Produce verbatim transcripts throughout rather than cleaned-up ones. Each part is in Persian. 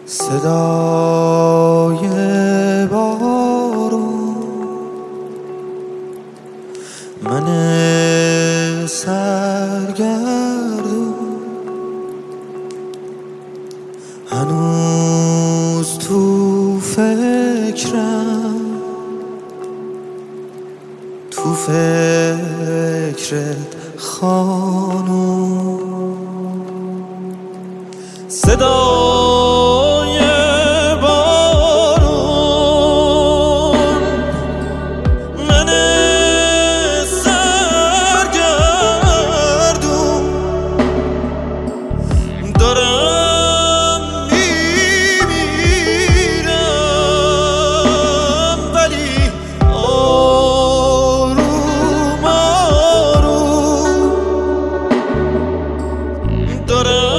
صدای بارون، من سرگردون هنوز تو فکرم، تو فکرت خانوم. صدای بارون، من سرگردون دارم میمیرم، ولی آروم آروم دارم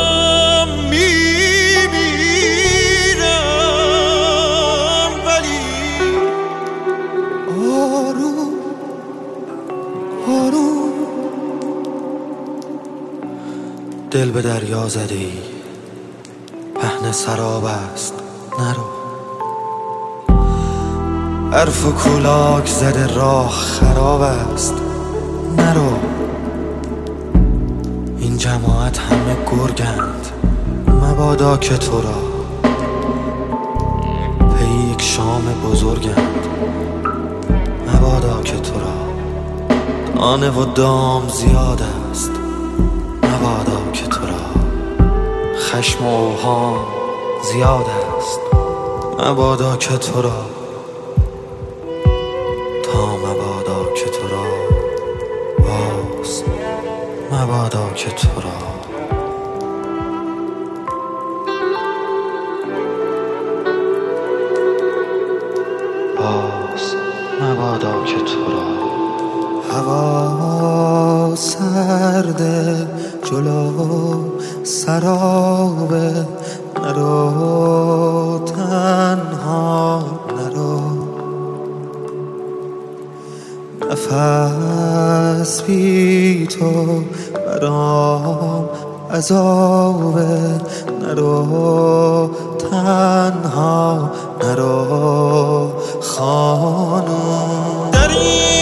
دل به دریا زده ای، پهن سراب است نرو. حرف و کولاک زده راه خراب است نرو. این جماعت همه گرگند، مبادا که تو را پی یک شام بزرگند، مبادا که تو را دانه و دام زیاد است، مبادا که تو را خشم و اوهام زیاد است، مبادا که تو را تا مبادا که تو را باز، مبادا که تو را باز، مبادا که تو را. هوا سرده جلو سرابه، نرو تنها نرو. نفس بی تو برام عذابه، نرو تنها نرو خانوم.